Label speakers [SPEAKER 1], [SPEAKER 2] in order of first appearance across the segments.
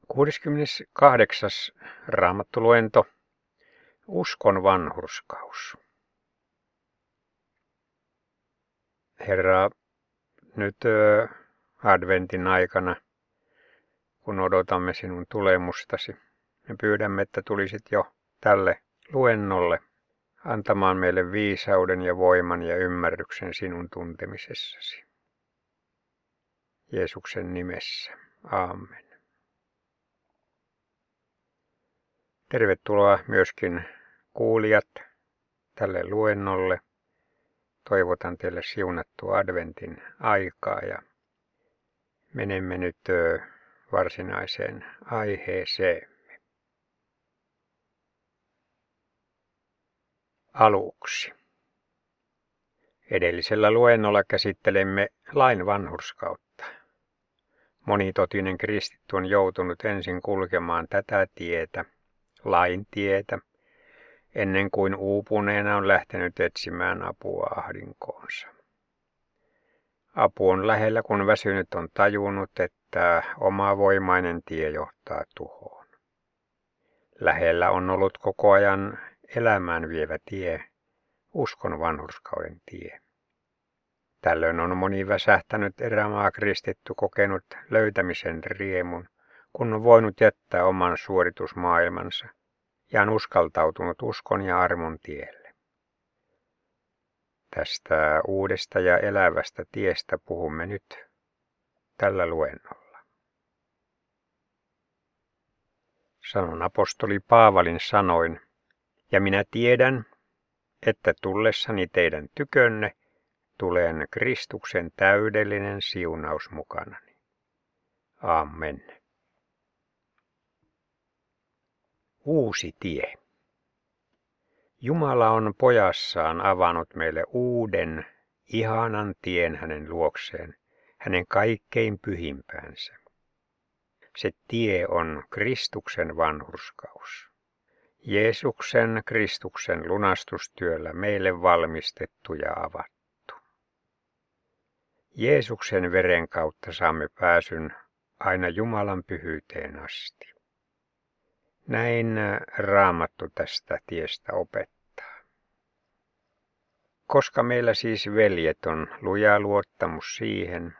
[SPEAKER 1] 68. Raamattuluento. Uskon vanhurskaus. Herra, nyt adventin aikana, kun odotamme sinun tulemustasi, me pyydämme, että tulisit jo tälle luennolle antamaan meille viisauden ja voiman ja ymmärryksen sinun tuntemisessasi. Jeesuksen nimessä. Aamen. Tervetuloa myöskin kuulijat tälle luennolle. Toivotan teille siunattua adventin aikaa ja menemme nyt varsinaiseen aiheeseemme. Aluksi. Edellisellä luennolla käsittelemme lain vanhurskautta. Monitotinen kristitty on joutunut ensin kulkemaan tätä tietä, lain tietä, ennen kuin uupuneena on lähtenyt etsimään apua ahdinkoonsa. Apu on lähellä, kun väsynyt on tajunnut, että omavoimainen tie johtaa tuhoon. Lähellä on ollut koko ajan elämään vievä tie, uskon vanhurskauden tie. Tällöin on moni väsähtänyt erämaakristitty kokenut löytämisen riemun, kun on voinut jättää oman suoritusmaailmansa ja on uskaltautunut uskon ja armon tielle. Tästä uudesta ja elävästä tiestä puhumme nyt tällä luennolla. Sanon apostoli Paavalin sanoin, ja minä tiedän, että tullessani teidän tykönne tulen Kristuksen täydellinen siunaus mukanani. Amen. Uusi tie. Jumala on pojassaan avannut meille uuden, ihanan tien hänen luokseen, hänen kaikkein pyhimpäänsä. Se tie on Kristuksen vanhurskaus. Jeesuksen Kristuksen lunastustyöllä meille valmistettu ja avattu. Jeesuksen veren kautta saamme pääsyn aina Jumalan pyhyyteen asti. Näin Raamattu tästä tiestä opettaa. Koska meillä siis, veljet, on luja luottamus siihen,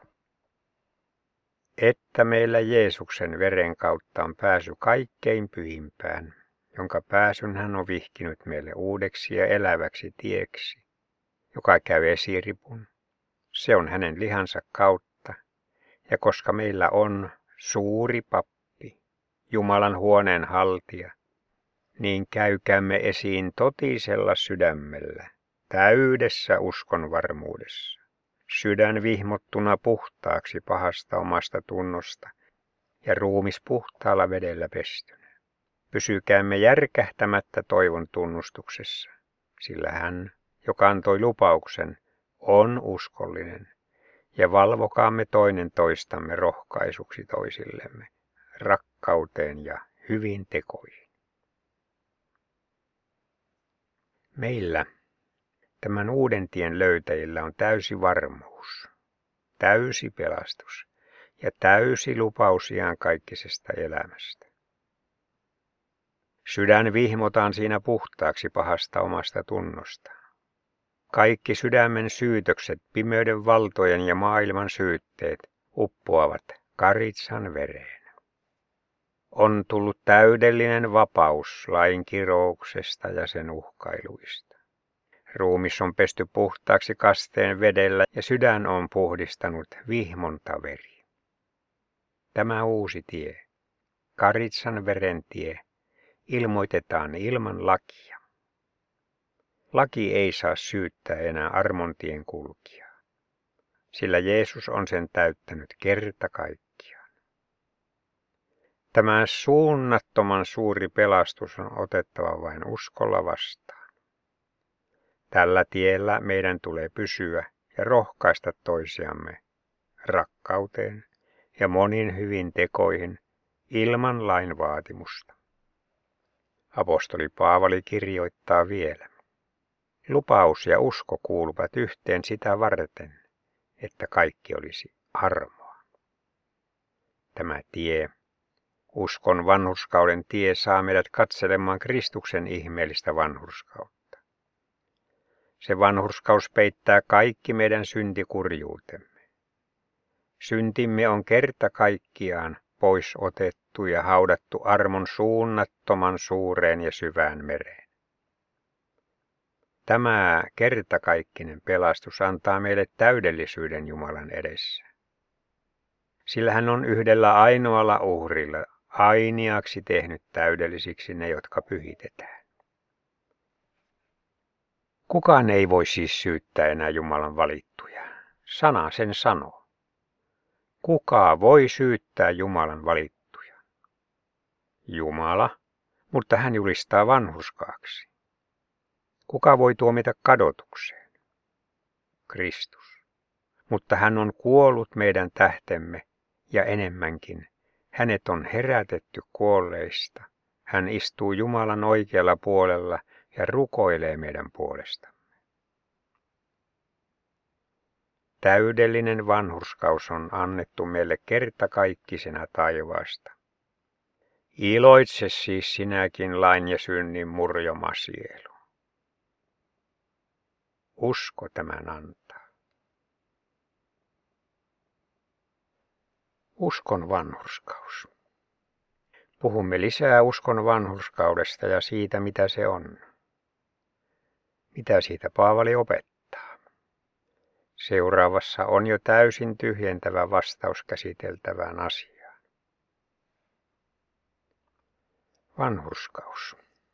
[SPEAKER 1] että meillä Jeesuksen veren kautta on pääsy kaikkein pyhimpään, jonka pääsyn hän on vihkinyt meille uudeksi ja eläväksi tieksi, joka käy esiripun. Se on hänen lihansa kautta, ja koska meillä on suuri pappi, Jumalan huoneen haltija, niin käykäämme esiin totisella sydämellä, täydessä uskon varmuudessa, sydän vihmottuna puhtaaksi pahasta omasta tunnosta ja ruumis puhtaalla vedellä pestynä. Pysykäämme järkähtämättä toivon tunnustuksessa, sillä hän, joka antoi lupauksen, on uskollinen, ja valvokaamme toinen toistamme rohkaisuksi toisillemme, rakkauteen ja hyvin tekoihin. Meillä, tämän uuden tien löytäjillä, on täysi varmuus, täysi pelastus ja täysi lupaus iankaikkisesta elämästä. Sydän vihmotaan siinä puhtaaksi pahasta omasta tunnosta. Kaikki sydämen syytökset, pimeyden valtojen ja maailman syytteet uppoavat karitsan vereen. On tullut täydellinen vapaus lain kirouksesta ja sen uhkailuista. Ruumis on pesty puhtaaksi kasteen vedellä ja sydän on puhdistanut vihmonta veri. Tämä uusi tie, karitsan veren tie, ilmoitetaan ilman lakia. Laki ei saa syyttää enää armontien kulkijaa, sillä Jeesus on sen täyttänyt kerta kaikkiaan. Tämä suunnattoman suuri pelastus on otettava vain uskolla vastaan. Tällä tiellä meidän tulee pysyä ja rohkaista toisiamme rakkauteen ja monin hyvin tekoihin ilman lain vaatimusta. Apostoli Paavali kirjoittaa vielä. Lupaus ja usko kuuluvat yhteen sitä varten, että kaikki olisi armoa. Tämä tie, Uskon vanhurskauden tie saa meidät katselemaan Kristuksen ihmeellistä vanhurskautta. Se vanhurskaus peittää kaikki meidän syntikurjuutemme. Syntimme on kerta kaikkiaan pois otettu ja haudattu armon suunnattoman suureen ja syvään mereen. Tämä kertakaikkinen pelastus antaa meille täydellisyyden Jumalan edessä. Sillä hän on yhdellä ainoalla uhrilla ainiaksi tehnyt täydellisiksi ne, jotka pyhitetään. Kukaan ei voi siis syyttää enää Jumalan valittuja. Sana sen sanoo. Kuka voi syyttää Jumalan valittuja? Jumala, mutta hän julistaa vanhurskaaksi. Kuka voi tuomita kadotukseen? Kristus. Mutta hän on kuollut meidän tähtemme ja enemmänkin. Hänet on herätetty kuolleista. Hän istuu Jumalan oikealla puolella ja rukoilee meidän puolestamme. Täydellinen vanhurskaus on annettu meille kertakaikkisena taivaasta. Iloitse siis sinäkin lain ja synnin murjoma sielu. Usko tämän antaa. Uskon vanhurskaus. Puhumme lisää uskon vanhurskaudesta ja siitä, mitä se on. Mitä siitä Paavali opettaa? Seuraavassa on jo täysin tyhjentävä vastaus käsiteltävään asiaan. Vanhurskaus.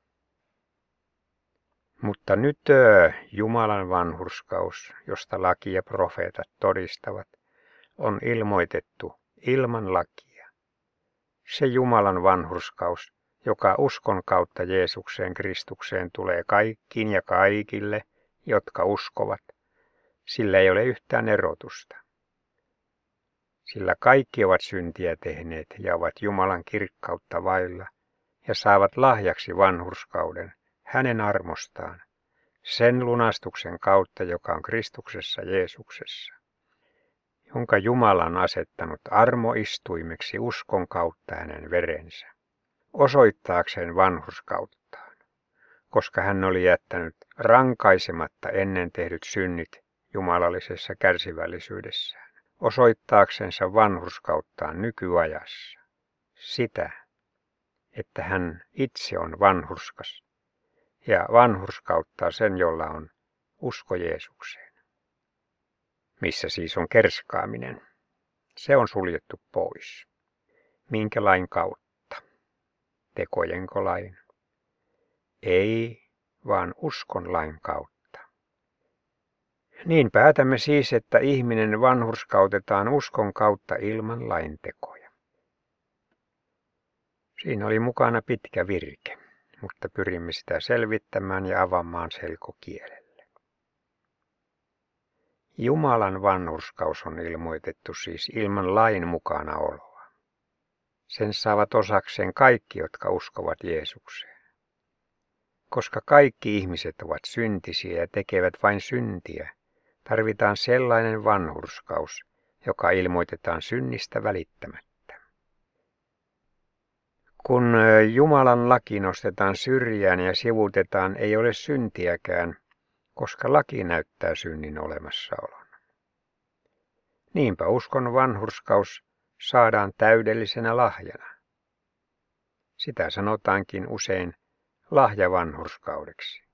[SPEAKER 1] Mutta nyt Jumalan vanhurskaus, josta laki ja profeetat todistavat, on ilmoitettu ilman lakia. Se Jumalan vanhurskaus, joka uskon kautta Jeesukseen Kristukseen tulee kaikkiin ja kaikille, jotka uskovat, sillä ei ole yhtään erotusta. Sillä kaikki ovat syntiä tehneet ja ovat Jumalan kirkkautta vailla ja saavat lahjaksi vanhurskauden hänen armostaan, sen lunastuksen kautta, joka on Kristuksessa Jeesuksessa, jonka Jumala on asettanut armoistuimeksi uskon kautta hänen verensä, osoittaakseen vanhurskauttaan, koska hän oli jättänyt rankaisematta ennen tehdyt synnit jumalallisessa kärsivällisyydessään, osoittaaksensa vanhurskauttaan nykyajassa, sitä, että hän itse on vanhurskas ja vanhurskauttaa sen, jolla on usko Jeesukseen. Missä siis on kerskaaminen? Se on suljettu pois. Minkä lain kautta? Tekojenko lain? Ei, vaan uskon lain kautta. Niin päätämme siis, että ihminen vanhurskautetaan uskon kautta ilman laintekoja. Siinä oli mukana pitkä virke, mutta pyrimme sitä selvittämään ja avaamaan selkokielellä. Jumalan vanhurskaus on ilmoitettu siis ilman lain mukanaoloa. Sen saavat osakseen kaikki, jotka uskovat Jeesukseen. Koska kaikki ihmiset ovat syntisiä ja tekevät vain syntiä, tarvitaan sellainen vanhurskaus, joka ilmoitetaan synnistä välittämättä. Kun Jumalan laki nostetaan syrjään ja sivuutetaan, ei ole syntiäkään, koska laki näyttää synnin olemassaolon. Niinpä uskon vanhurskaus saadaan täydellisenä lahjana. Sitä sanotaankin usein lahjavanhurskaudeksi.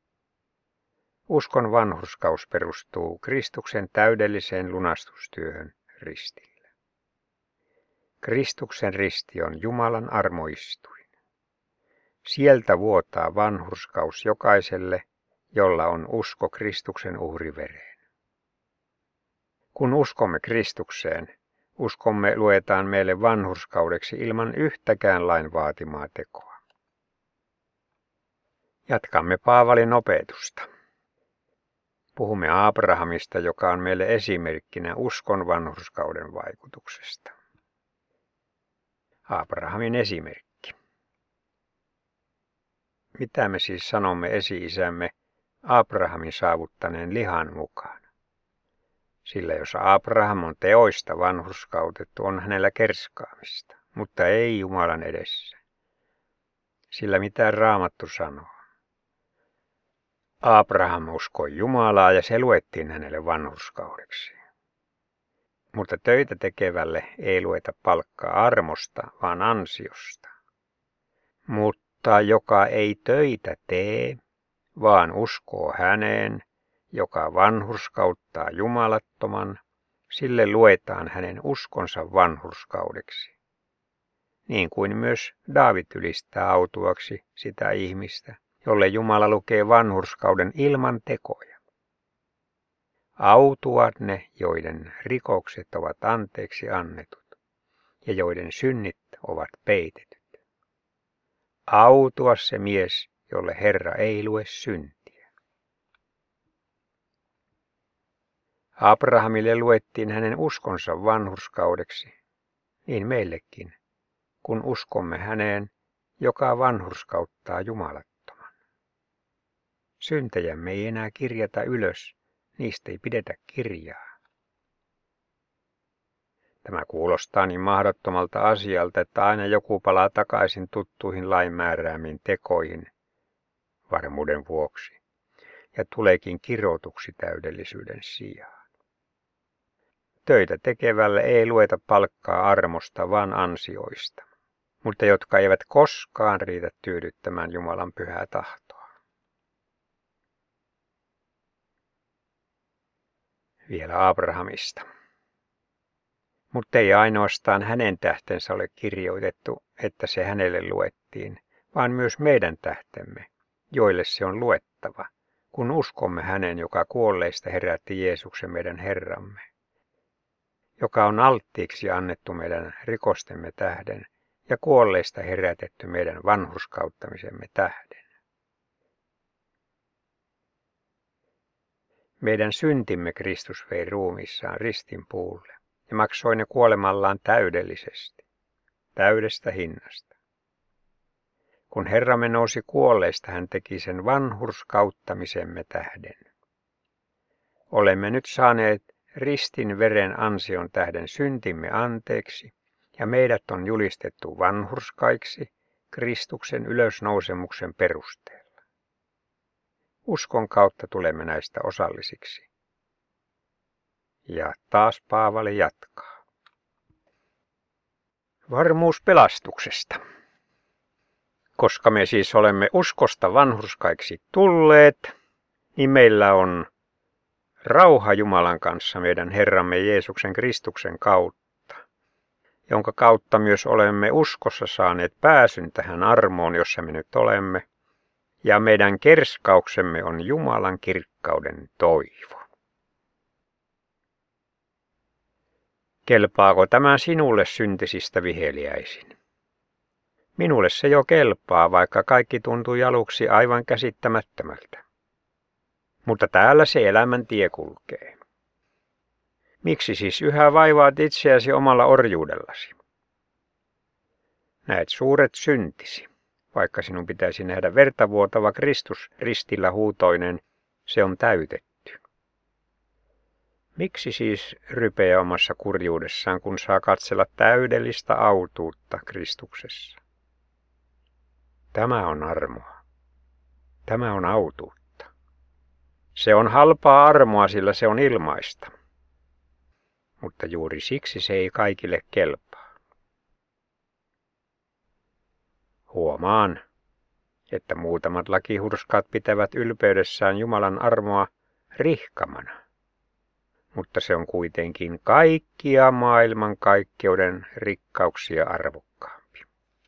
[SPEAKER 1] Uskon vanhurskaus perustuu Kristuksen täydelliseen lunastustyöhön ristillä. Kristuksen risti on Jumalan armoistuin. Sieltä vuotaa vanhurskaus jokaiselle, jolla on usko Kristuksen uhrivereen. Kun uskomme Kristukseen, uskomme luetaan meille vanhurskaudeksi ilman yhtäkään lain vaatimaa tekoa. Jatkamme Paavalin opetusta. Puhumme Abrahamista, joka on meille esimerkkinä uskon vanhurskauden vaikutuksesta. Abrahamin esimerkki. Mitä me siis sanomme esi-isämme Abrahamin saavuttaneen lihan mukaan? Sillä jos Abraham on teoista vanhurskautettu, on hänellä kerskaamista, mutta ei Jumalan edessä. Sillä mitä Raamattu sanoo. Abraham uskoi Jumalaa ja se luettiin hänelle vanhurskaudeksi. Mutta töitä tekevälle ei lueta palkkaa armosta, vaan ansiosta. Mutta joka ei töitä tee, vaan uskoo häneen, joka vanhurskauttaa jumalattoman, sille luetaan hänen uskonsa vanhurskaudeksi. Niin kuin myös Daavid ylistää autuaksi sitä ihmistä, jolle Jumala lukee vanhurskauden ilman tekoja. Autuat ne, joiden rikokset ovat anteeksi annetut ja joiden synnit ovat peitetyt. Autuas se mies, jolle Herra ei lue syntiä. Abrahamille luettiin hänen uskonsa vanhurskaudeksi, niin meillekin, kun uskomme häneen, joka vanhurskauttaa jumalattoman. Syntejämme ei enää kirjata ylös, niistä ei pidetä kirjaa. Tämä kuulostaa niin mahdottomalta asialta, että aina joku palaa takaisin tuttuihin lain määräämiin tekoihin varmuuden vuoksi ja tuleekin kirotuksi täydellisyyden sijaan. Töitä tekevälle ei lueta palkkaa armosta, vaan ansioista, mutta jotka eivät koskaan riitä tyydyttämään Jumalan pyhää tahtoa. Vielä Abrahamista. Mutta ei ainoastaan hänen tähtensä ole kirjoitettu, että se hänelle luettiin, vaan myös meidän tähtemme, joille se on luettava, kun uskomme hänen, joka kuolleista herätti Jeesuksen meidän Herramme, joka on alttiiksi annettu meidän rikostemme tähden ja kuolleista herätetty meidän vanhurskauttamisemme tähden. Meidän syntimme Kristus vei ruumiissaan ristin puulle ja maksoi ne kuolemallaan täydellisesti, täydestä hinnasta. Kun Herramme nousi kuolleista, hän teki sen vanhurskauttamisemme tähden. Olemme nyt saaneet ristin veren ansion tähden syntimme anteeksi, ja meidät on julistettu vanhurskaiksi Kristuksen ylösnousemuksen perusteella. Uskon kautta tulemme näistä osallisiksi. Ja taas Paavali jatkaa. Varmuus pelastuksesta. Koska me siis olemme uskosta vanhurskaiksi tulleet, niin meillä on rauha Jumalan kanssa meidän Herramme Jeesuksen Kristuksen kautta, jonka kautta myös olemme uskossa saaneet pääsyn tähän armoon, jossa me nyt olemme, ja meidän kerskauksemme on Jumalan kirkkauden toivo. Kelpaako tämä sinulle syntisistä viheliäisin? Minulle se jo kelpaa, vaikka kaikki tuntui aluksi aivan käsittämättömältä. Mutta täällä se elämän tie kulkee. Miksi siis yhä vaivaat itseäsi omalla orjuudellasi? Näet suuret syntisi, vaikka sinun pitäisi nähdä vertavuotava Kristus ristillä huutoinen, se on täytetty. Miksi siis rypeä omassa kurjuudessaan, kun saa katsella täydellistä autuutta Kristuksessa? Tämä on armoa. Tämä on autuutta. Se on halpaa armoa, sillä se on ilmaista. Mutta juuri siksi se ei kaikille kelpaa. Huomaan, että muutamat lakihurskaat pitävät ylpeydessään Jumalan armoa rihkamana. Mutta se on kuitenkin kaikkia maailman kaikkeuden rikkauksia arvokkaampi.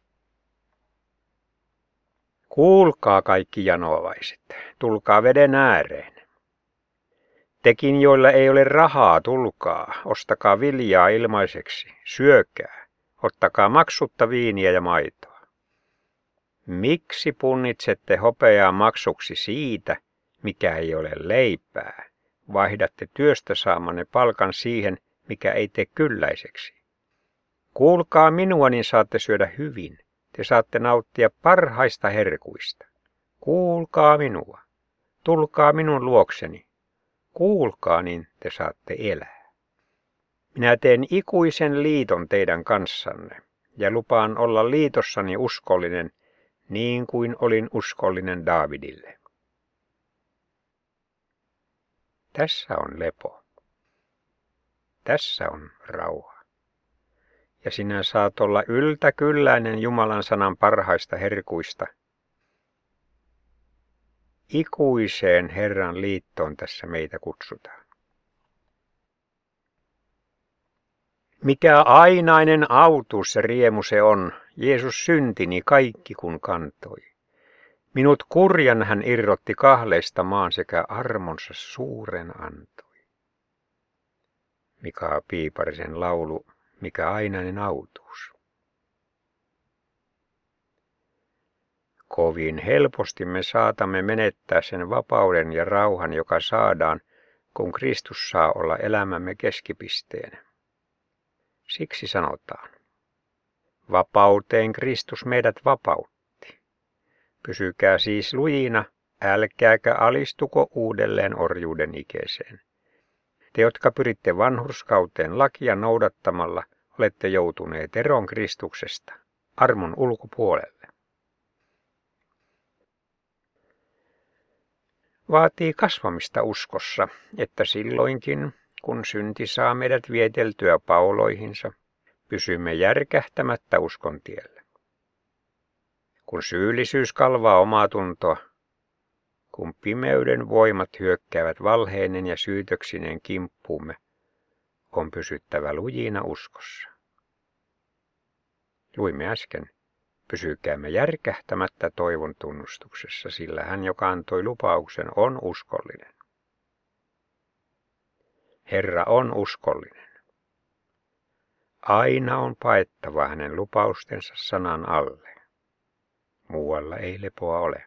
[SPEAKER 1] Kuulkaa kaikki janoavaiset, tulkaa veden ääreen. Tekin, joilla ei ole rahaa, tulkaa, ostakaa viljaa ilmaiseksi, syökää, ottakaa maksutta viiniä ja maitoa. Miksi punnitsette hopeaa maksuksi siitä, mikä ei ole leipää? Vaihdatte työstä saamanne palkan siihen, mikä ei tee kylläiseksi. Kuulkaa minua, niin saatte syödä hyvin. Te saatte nauttia parhaista herkuista. Kuulkaa minua. Tulkaa minun luokseni. Kuulkaa, niin te saatte elää. Minä teen ikuisen liiton teidän kanssanne, ja lupaan olla liitossani uskollinen, niin kuin olin uskollinen Daavidille. Tässä on lepo. Tässä on rauha. Ja sinä saat olla yltäkylläinen Jumalan sanan parhaista herkuista. Ikuiseen Herran liittoon tässä meitä kutsutaan. Mikä ainainen autuus ja riemu se on, Jeesus syntini kaikki kun kantoi. Minut kurjan hän irrotti kahleista maan sekä armonsa suuren antoi. Mika Piiparisen laulu, mikä ainainen autuus. Kovin helposti me saatamme menettää sen vapauden ja rauhan, joka saadaan, kun Kristus saa olla elämämme keskipisteenä. Siksi sanotaan, vapauteen Kristus meidät vapautti. Pysykää siis lujina, älkääkä alistuko uudelleen orjuuden ikeeseen. Te, jotka pyritte vanhurskauteen lakia noudattamalla, olette joutuneet eroon Kristuksesta, armon ulkopuolelle. Vaatii kasvamista uskossa, että silloinkin, kun synti saa meidät vieteltyä pauloihinsa, pysymme järkähtämättä uskon tiellä. Kun syyllisyys kalvaa omaa tuntoa, kun pimeyden voimat hyökkäävät valheinen ja syytöksinen kimppuumme, on pysyttävä lujina uskossa. Luimme äsken, pysykäämme järkähtämättä toivon tunnustuksessa, sillä hän, joka antoi lupauksen, on uskollinen. Herra on uskollinen. Aina on paettava hänen lupaustensa sanan alle. Muualla ei lepoa ole.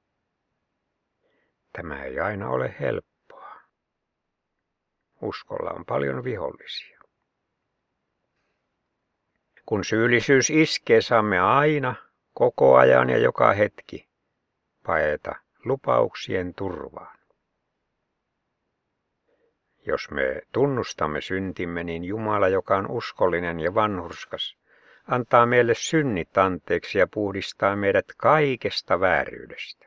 [SPEAKER 1] Tämä ei aina ole helppoa. Uskolla on paljon vihollisia. Kun syyllisyys iskee, saamme aina, koko ajan ja joka hetki paeta lupauksien turvaan. Jos me tunnustamme syntimme, niin Jumala, joka on uskollinen ja vanhurskas, antaa meille synnit anteeksi ja puhdistaa meidät kaikesta vääryydestä.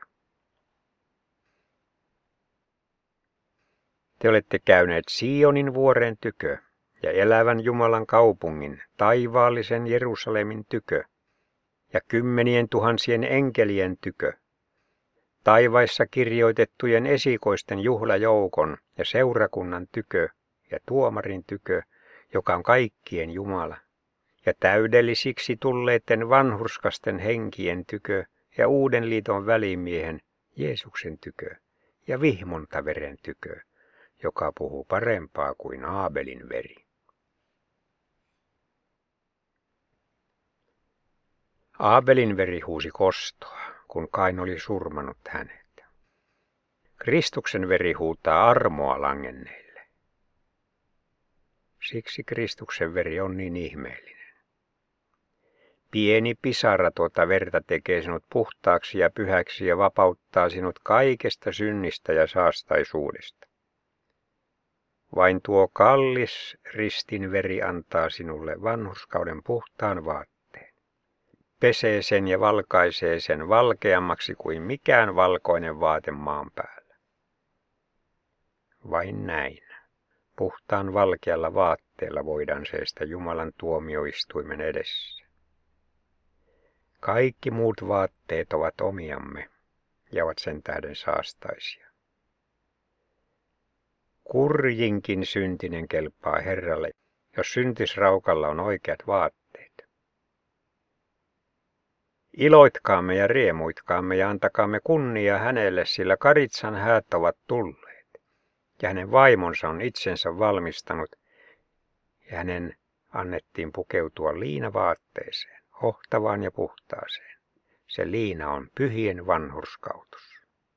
[SPEAKER 1] Te olette käyneet Sionin vuoren tykö ja elävän Jumalan kaupungin, taivaallisen Jerusalemin tykö ja 10 000 enkelien tykö, taivaissa kirjoitettujen esikoisten juhlajoukon ja seurakunnan tykö ja tuomarin tykö, joka on kaikkien Jumala, ja täydellisiksi tulleiden vanhurskasten henkien tykö ja uuden liiton välimiehen Jeesuksen tykö ja vihmontaveren tykö, joka puhuu parempaa kuin Aabelin veri. Aabelin veri huusi kostoa, kun Kain oli surmannut hänet. Kristuksen veri huutaa armoa langenneille. Siksi Kristuksen veri on niin ihmeellinen. Pieni pisara tuota verta tekee sinut puhtaaksi ja pyhäksi ja vapauttaa sinut kaikesta synnistä ja saastaisuudesta. Vain tuo kallis ristin veri antaa sinulle vanhurskauden puhtaan vaatteen. Pesee sen ja valkaisee sen valkeammaksi kuin mikään valkoinen vaate maan päällä. Vain näin, puhtaan valkealla vaatteella voidaan seistä Jumalan tuomioistuimen edessä. Kaikki muut vaatteet ovat omiamme ja ovat sen tähden saastaisia. Kurjinkin syntinen kelpaa Herralle, jos syntisraukalla on oikeat vaatteet. Iloitkaamme ja riemuitkaamme ja antakaamme kunnia hänelle, sillä Karitsan häät ovat tulleet, ja hänen vaimonsa on itsensä valmistanut, ja hänen annettiin pukeutua liinavaatteeseen, hohtavaan ja puhtaaseen. Se liina on pyhien vanhurskautus.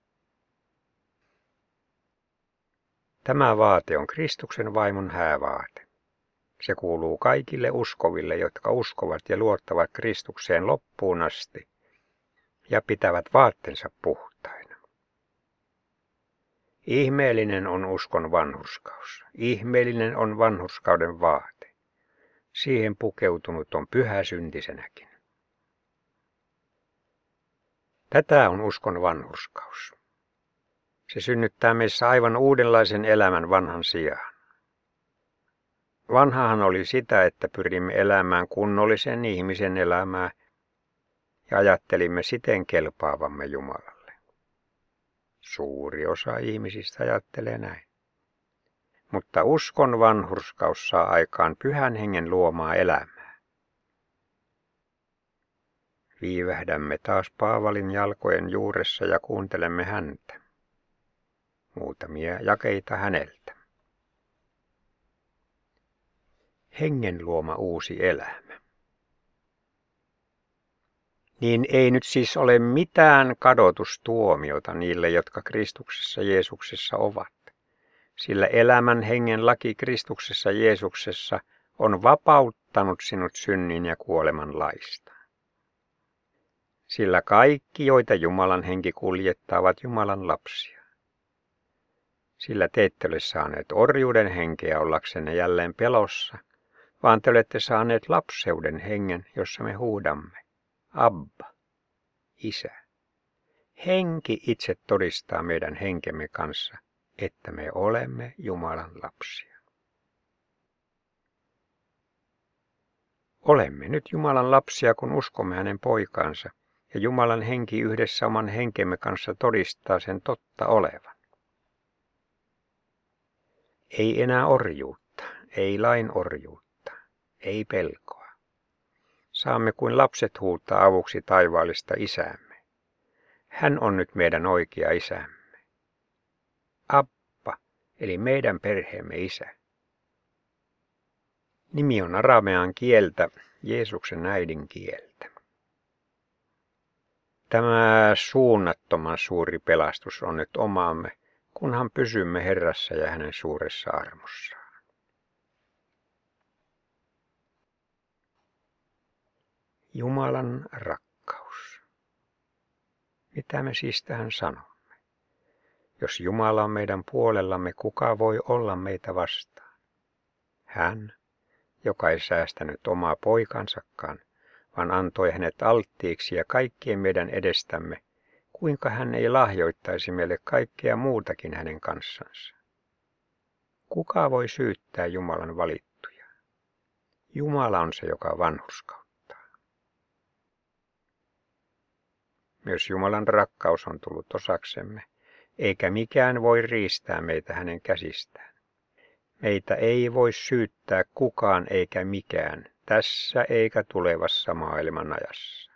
[SPEAKER 1] Tämä vaate on Kristuksen vaimon häävaate. Se kuuluu kaikille uskoville, jotka uskovat ja luottavat Kristukseen loppuun asti ja pitävät vaatteensa puhtaina. Ihmeellinen on uskon vanhurskaus. Ihmeellinen on vanhurskauden vaate. siihen pukeutunut on pyhä syntisenäkin. Tätä on uskon vanhurskaus. Se synnyttää meissä aivan uudenlaisen elämän vanhan sijaan. Vanhahan oli sitä, että pyrimme elämään kunnollisen ihmisen elämää ja ajattelimme siten kelpaavamme Jumalalle. Suuri osa ihmisistä ajattelee näin. Mutta uskon vanhurskaus saa aikaan Pyhän Hengen luomaa elämää. Viivähdämme taas Paavalin jalkojen juuressa ja kuuntelemme häntä. Muutamia jakeita häneltä. Hengen luoma uusi elämä. Niin ei nyt siis ole mitään kadotustuomiota niille, jotka Kristuksessa Jeesuksessa ovat. Sillä elämän hengen laki Kristuksessa Jeesuksessa on vapauttanut sinut synnin ja kuoleman laista. Sillä kaikki, joita Jumalan henki kuljettaa, ovat Jumalan lapsia. Sillä te ette ole saaneet orjuuden henkeä ollaksenne jälleen pelossa, vaan te olette saaneet lapseuden hengen, jossa me huudamme. Abba, Isä. Henki itse todistaa meidän henkemme kanssa, että me olemme Jumalan lapsia. Olemme nyt Jumalan lapsia, kun uskomme hänen poikaansa, ja Jumalan henki yhdessä oman henkemme kanssa todistaa sen totta olevan. Ei enää orjuutta, ei lain orjuutta, ei pelkoa. Saamme kuin lapset huutaa avuksi taivaallista Isäämme. Hän on nyt meidän oikea Isämme. Abba, eli meidän perheemme Isä. Nimi on aramean kieltä, Jeesuksen äidin kieltä. Tämä suunnattoman suuri pelastus on nyt omaamme, kunhan pysymme Herrassa ja hänen suuressa armossaan. Jumalan rakkaus. Mitä me siis tähän sanomme? Jos Jumala on meidän puolellamme, kuka voi olla meitä vastaan? Hän, joka ei säästänyt omaa poikansakaan, vaan antoi hänet alttiiksi ja kaikkien meidän edestämme, kuinka hän ei lahjoittaisi meille kaikkea muutakin hänen kanssansa. Kuka voi syyttää Jumalan valittuja? Jumala on se, joka vanhurskauttaa. Myös Jumalan rakkaus on tullut osaksemme, eikä mikään voi riistää meitä hänen käsistään. Meitä ei voi syyttää kukaan eikä mikään, tässä eikä tulevassa maailman ajassa.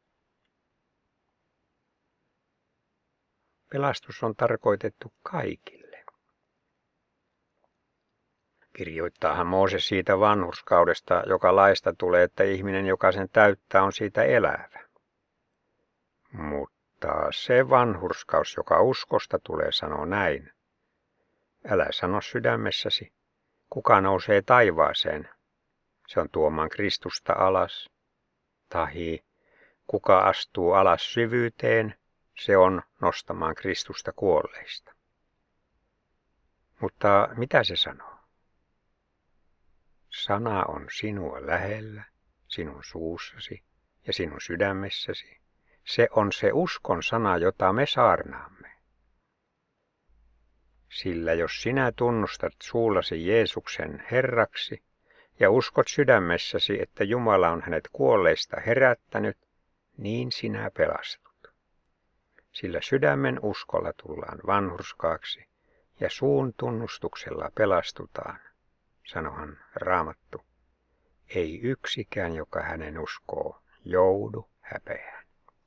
[SPEAKER 1] Pelastus on tarkoitettu kaikille. Kirjoittaahan Mooses siitä vanhurskaudesta, joka laista tulee, että ihminen, joka sen täyttää, on siitä elävä. Mutta se vanhurskaus, joka uskosta tulee, sanoo näin. Älä sano sydämessäsi, kuka nousee taivaaseen, se on tuomaan Kristusta alas. Tahi, kuka astuu alas syvyyteen, se on nostamaan Kristusta kuolleista. Mutta mitä se sanoo? Sana on sinua lähellä, sinun suussasi ja sinun sydämessäsi. Se on se uskon sana, jota me saarnaamme. Sillä jos sinä tunnustat suullasi Jeesuksen Herraksi ja uskot sydämessäsi, että Jumala on hänet kuolleista herättänyt, niin sinä pelastut. Sillä sydämen uskolla tullaan vanhurskaaksi ja suun tunnustuksella pelastutaan, sanohan Raamattu. Ei yksikään, joka hänen uskoo, joudu häpeään.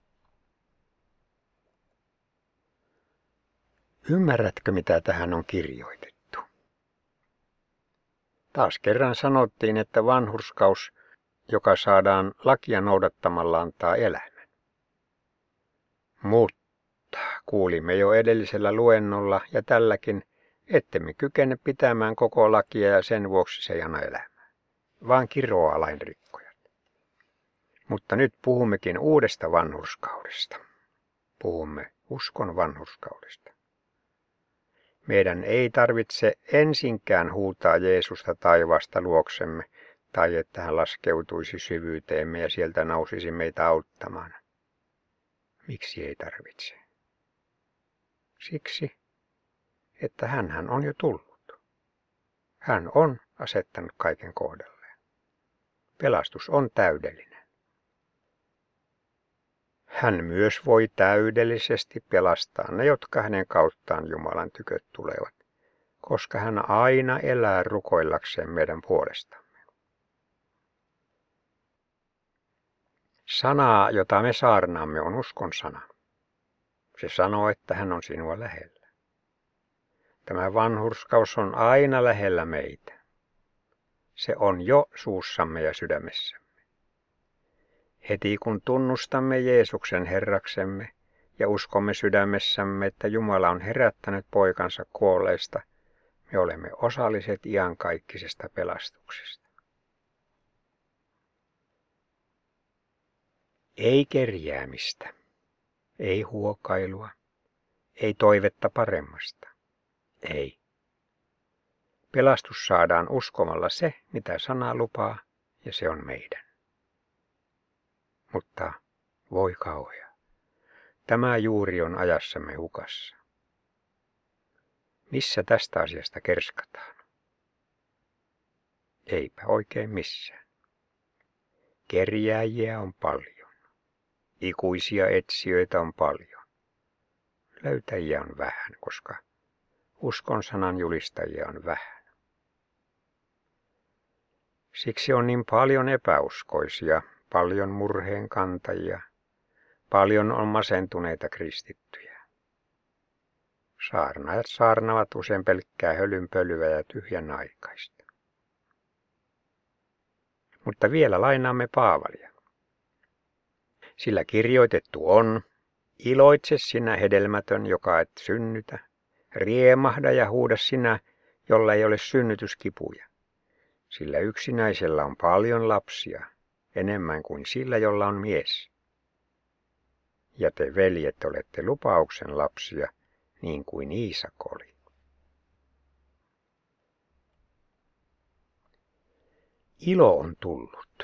[SPEAKER 1] Ymmärrätkö, mitä tähän on kirjoitettu? Taas kerran sanottiin, että vanhurskaus, joka saadaan lakia noudattamalla, antaa elämän. Mutta kuulimme jo edellisellä luennolla ja tälläkin, ettemme kykene pitämään koko lakia ja sen vuoksi se ei anna elämää, vaan kiroaa lainrikkojat. Mutta nyt puhummekin uudesta vanhurskaudesta. Puhumme uskon vanhurskaudesta. Meidän ei tarvitse ensinkään huutaa Jeesusta taivaasta luoksemme tai että hän laskeutuisi syvyyteemme ja sieltä nousisi meitä auttamaan. Miksi ei tarvitse? Siksi, että hänhän on jo tullut. Hän on asettanut kaiken kohdalleen. Pelastus on täydellinen. Hän myös voi täydellisesti pelastaa ne, jotka hänen kauttaan Jumalan tykö tulevat, koska hän aina elää rukoillakseen meidän puolestamme. Sanaa, jota me saarnaamme, on uskon sana. Se sanoo, että hän on sinua lähellä. Tämä vanhurskaus on aina lähellä meitä. Se on jo suussamme ja sydämessämme. Heti kun tunnustamme Jeesuksen Herraksemme ja uskomme sydämessämme, että Jumala on herättänyt poikansa kuolleista, me olemme osalliset iankaikkisesta pelastuksesta. Ei kerjäämistä, ei huokailua, ei toivetta paremmasta. Ei. Pelastus saadaan uskomalla se, mitä sana lupaa, ja se on meidän. Mutta voi kauhea, tämä juuri on ajassamme hukassa. Missä tästä asiasta kerskataan? Eipä oikein missään. Kerjääjiä on paljon. Ikuisia etsijöitä on paljon. Löytäjiä on vähän, koska uskon sanan julistajia on vähän. Siksi on niin paljon epäuskoisia, paljon murheen kantajia, paljon on masentuneita kristittyjä. Saarnaajat saarnaavat usein pelkkää hölynpölyä ja tyhjän aikaista. Mutta vielä lainaamme Paavalia. Sillä kirjoitettu on, iloitse sinä hedelmätön, joka et synnytä, riemahda ja huuda sinä, jolla ei ole synnytyskipuja. Sillä yksinäisellä on paljon lapsia, enemmän kuin sillä, jolla on mies. Ja te, veljet, olette lupauksen lapsia, niin kuin Iisak oli. Ilo on tullut.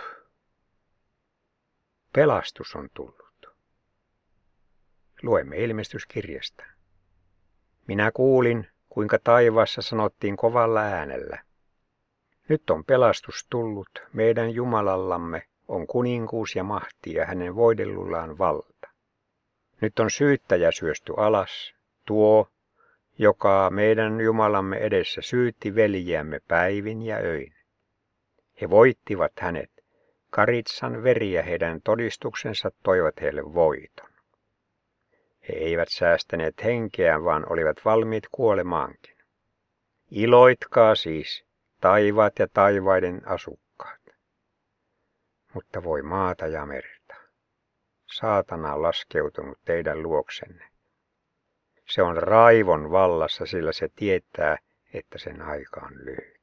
[SPEAKER 1] Pelastus on tullut. Luemme ilmestyskirjasta. Minä kuulin, kuinka taivaassa sanottiin kovalla äänellä. Nyt on pelastus tullut, meidän Jumalallamme on kuninkuus ja mahti ja hänen voidellullaan valta. Nyt on syyttäjä syösty alas, tuo, joka meidän Jumalamme edessä syytti veljiämme päivin ja öin. He voittivat hänet, Karitsan veriä heidän todistuksensa toivat heille voiton. He eivät säästäneet henkeään, vaan olivat valmiit kuolemaankin. Iloitkaa siis, taivaat ja taivaiden asukkaat. Mutta voi maata ja merta. Saatana on laskeutunut teidän luoksenne. Se on raivon vallassa, sillä se tietää, että sen aika on lyhyt.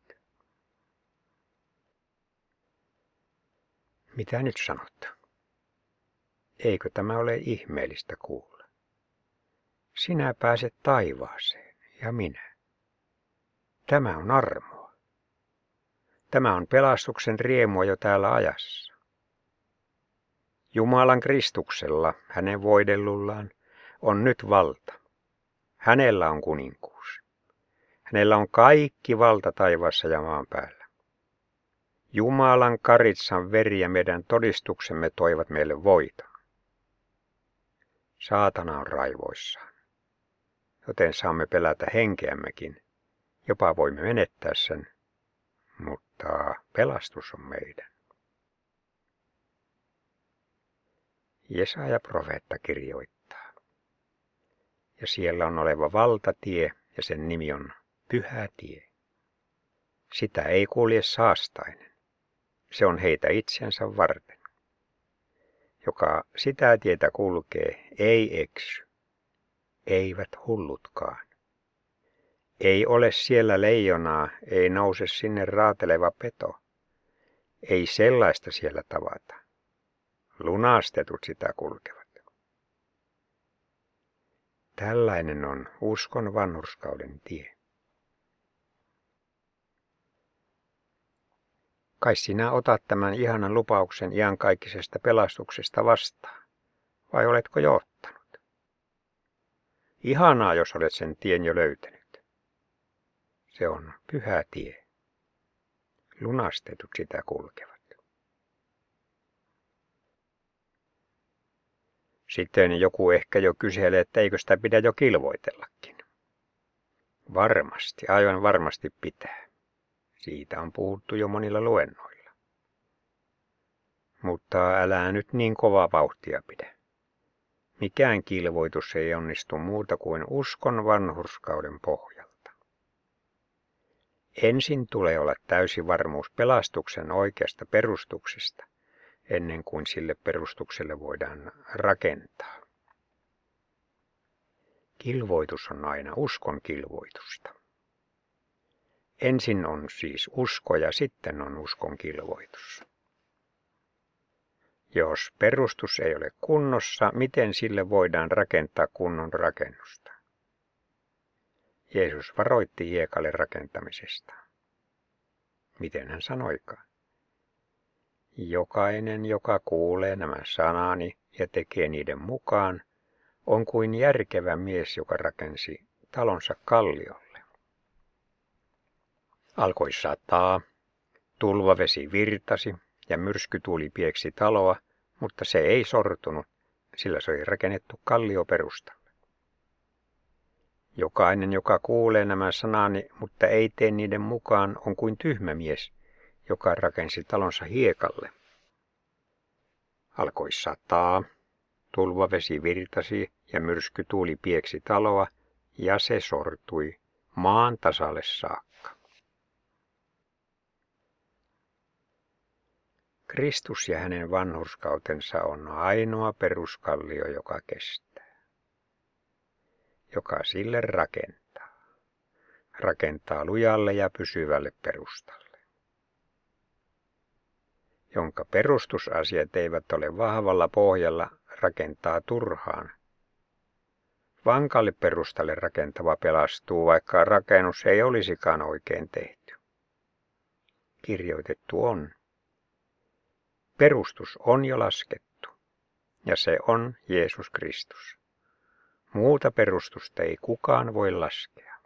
[SPEAKER 1] Mitä nyt sanot? Eikö tämä ole ihmeellistä kuulla? Sinä pääset taivaaseen ja minä. Tämä on armoa. Tämä on pelastuksen riemua jo täällä ajassa. Jumalan Kristuksella, hänen voidellullaan, on nyt valta. Hänellä on kuninkuus. Hänellä on kaikki valta taivaassa ja maan päällä. Jumalan Karitsan veri ja meidän todistuksemme toivat meille voiton. Saatana on raivoissaan, joten saamme pelätä henkeämmekin. Jopa voimme menettää sen, mutta pelastus on meidän. Jesaja profeetta kirjoittaa. Ja siellä on oleva valtatie ja sen nimi on Pyhä tie. Sitä ei kulje saastainen. Se on heitä itsensä varten. Joka sitä tietä kulkee, ei eksy. Eivät hullutkaan. Ei ole siellä leijonaa, ei nouse sinne raateleva peto. Ei sellaista siellä tavata. Lunastetut sitä kulkevat. Tällainen on uskon vanhurskauden tie. Kai sinä otat tämän ihanan lupauksen iankaikkisesta pelastuksesta vastaan, vai oletko jo ottanut? Ihanaa, jos olet sen tien jo löytänyt. Se on pyhä tie. Lunastetut sitä kulkevat. Sitten joku ehkä jo kyselee, että eikö sitä pidä jo kilvoitellakin. Varmasti, aivan varmasti pitää. Siitä on puhuttu jo monilla luennoilla. Mutta älä nyt niin kovaa vauhtia pidä. Mikään kilvoitus ei onnistu muuta kuin uskon vanhurskauden pohjalta. Ensin tulee olla täysi varmuus pelastuksen oikeasta perustuksesta, ennen kuin sille perustukselle voidaan rakentaa. Kilvoitus on aina uskon kilvoitusta. Ensin on siis usko ja sitten on uskon kilvoitus. Jos perustus ei ole kunnossa, miten sille voidaan rakentaa kunnon rakennusta? Jeesus varoitti hiekalle rakentamisesta. Miten hän sanoikaan? Jokainen, joka kuulee nämä sanani ja tekee niiden mukaan, on kuin järkevä mies, joka rakensi talonsa kalliolle. Alkoi sataa, tulvavesi virtasi ja myrskytuuli pieksi taloa, mutta se ei sortunut, sillä se oli rakennettu kallioperustalle. Jokainen, joka kuulee nämä sanani, mutta ei tee niiden mukaan, on kuin tyhmä mies, joka rakensi talonsa hiekalle. Alkoi sataa, tulvavesi virtasi ja myrskytuuli pieksi taloa, ja se sortui maan tasalle saakka. Kristus ja hänen vanhurskautensa on ainoa peruskallio, joka kestää. Joka sille rakentaa lujalle ja pysyvälle perustalle. Jonka perustusasiat eivät ole vahvalla pohjalla, rakentaa turhaan. Vankalle perustalle rakentava pelastuu, vaikka rakennus ei olisikaan oikein tehty. Kirjoitettu on. Perustus on jo laskettu, ja se on Jeesus Kristus. Muuta perustusta ei kukaan voi laskea.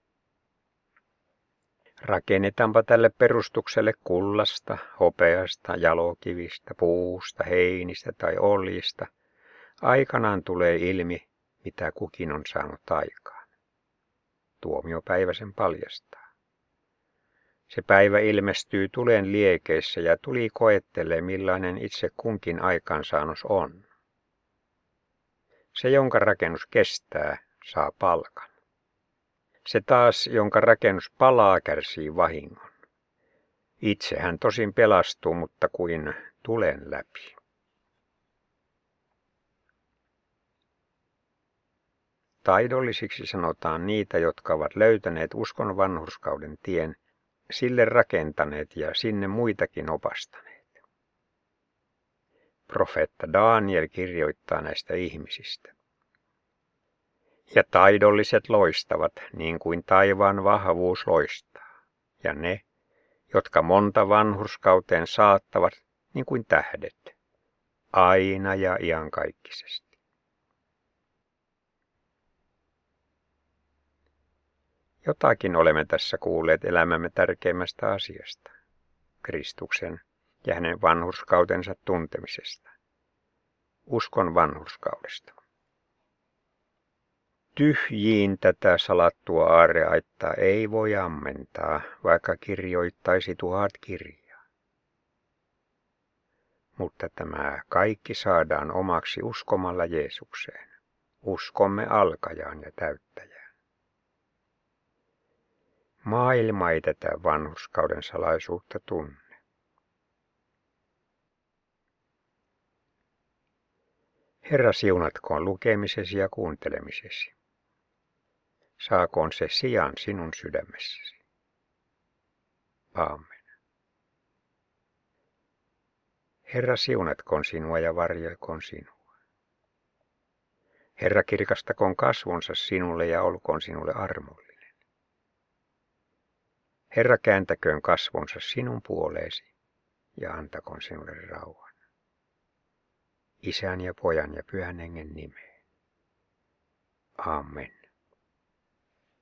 [SPEAKER 1] Rakennetaanpa tälle perustukselle kullasta, hopeasta, jalokivistä, puusta, heinistä tai oljista. Aikanaan tulee ilmi, mitä kukin on saanut aikaan. Tuomiopäivä sen paljastaa. Se päivä ilmestyy tulen liekeissä ja tuli koettelee, millainen itse kunkin aikaansaannos on. Se, jonka rakennus kestää, saa palkan. Se taas, jonka rakennus palaa, kärsii vahingon. Itse hän tosin pelastuu, mutta kuin tulen läpi. Taidollisiksi sanotaan niitä, jotka ovat löytäneet uskon vanhurskauden tien, sille rakentaneet ja sinne muitakin opastaneet. Profeetta Daniel kirjoittaa näistä ihmisistä. Ja taidolliset loistavat, niin kuin taivaan vahvuus loistaa, ja ne, jotka monta vanhurskauteen saattavat, niin kuin tähdet, aina ja iankaikkisesti. Jotakin olemme tässä kuulleet elämämme tärkeimmästä asiasta, Kristuksen ja hänen vanhurskautensa tuntemisesta, uskon vanhurskaudesta. Tyhjiin tätä salattua aarreaittaa ei voi ammentaa, vaikka kirjoittaisi 1000 kirjaa. Mutta tämä kaikki saadaan omaksi uskomalla Jeesukseen, uskomme alkajaan ja täyttäjään. Maailma ei tätä vanhurskauden salaisuutta tunne. Herra siunatkoon lukemisesi ja kuuntelemisesi. Saakoon se sijan sinun sydämessäsi. Aamen. Herra siunatkoon sinua ja varjelkoon sinua. Herra kirkastakoon kasvonsa sinulle ja olkoon sinulle armollinen. Herra kääntäköön kasvonsa sinun puoleesi ja antakoon sinulle rauhan. Isän ja Pojan ja Pyhän Hengen nimeen. Amen.